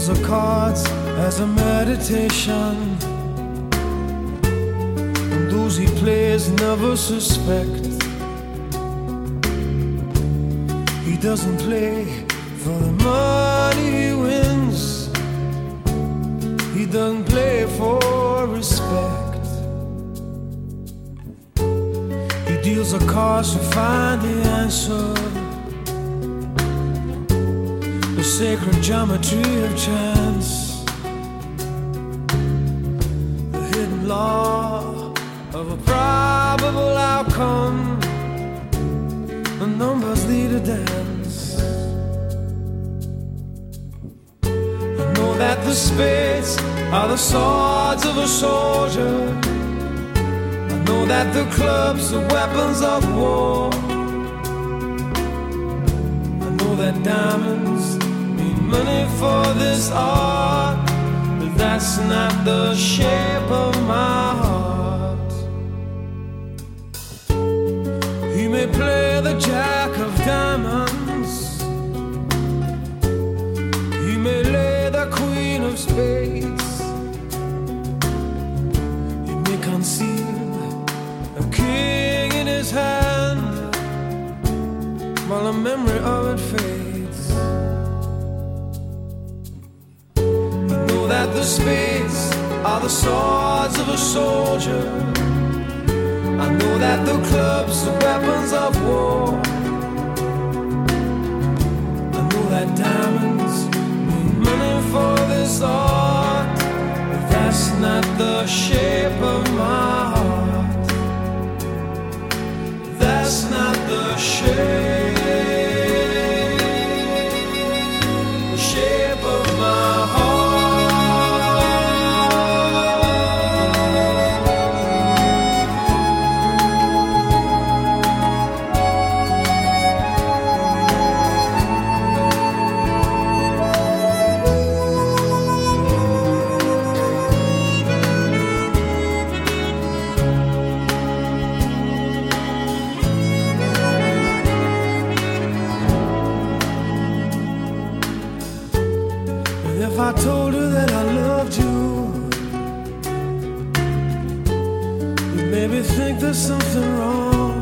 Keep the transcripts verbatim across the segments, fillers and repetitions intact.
deals the cards as a meditation, and those he plays never suspect. He doesn't play for the money he wins, he doesn't play for respect. He deals the cards to find the answer, the sacred geometry of chance, the hidden law of a probable outcome. The numbers lead a dance. I know that the spades are the swords of a soldier, I know that the clubs are weapons of war, I know that diamonds money for this art, but that's not the shape of my heart. He may play the jack of diamonds, he may lay the queen of spades, he may conceal a king in his hand while the memory of it fades. That the spades are the swords of a soldier, I know that the clubs are weapons of war, I know that diamonds need money for this art, but that's not the shape of my heart. That's not the shape, the shape of my heart. If I told her that I loved you, you'd maybe think there's something wrong.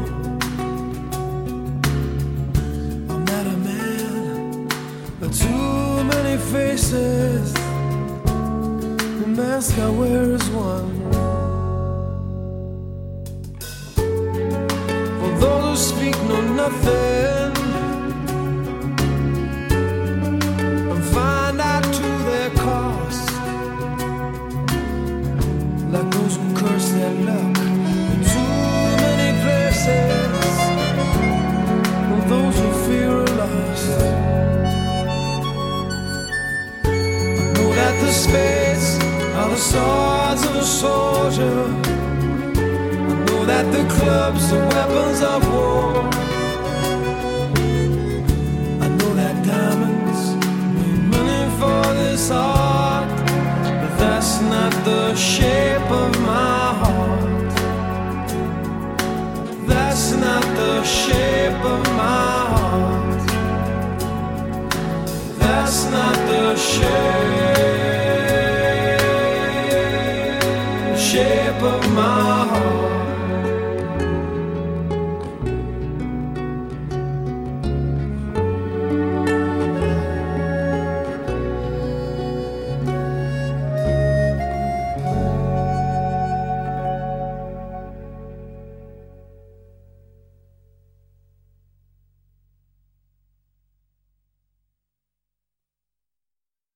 I'm not a man, but too many faces, the mask I wear is one. For those who speak know nothing, like those who curse their luck in too many places, or those who fear are lost. I know that the spades are the swords of a soldier, I know that the clubs are weapons of war, I know that diamonds need money for this art, but that's not the shape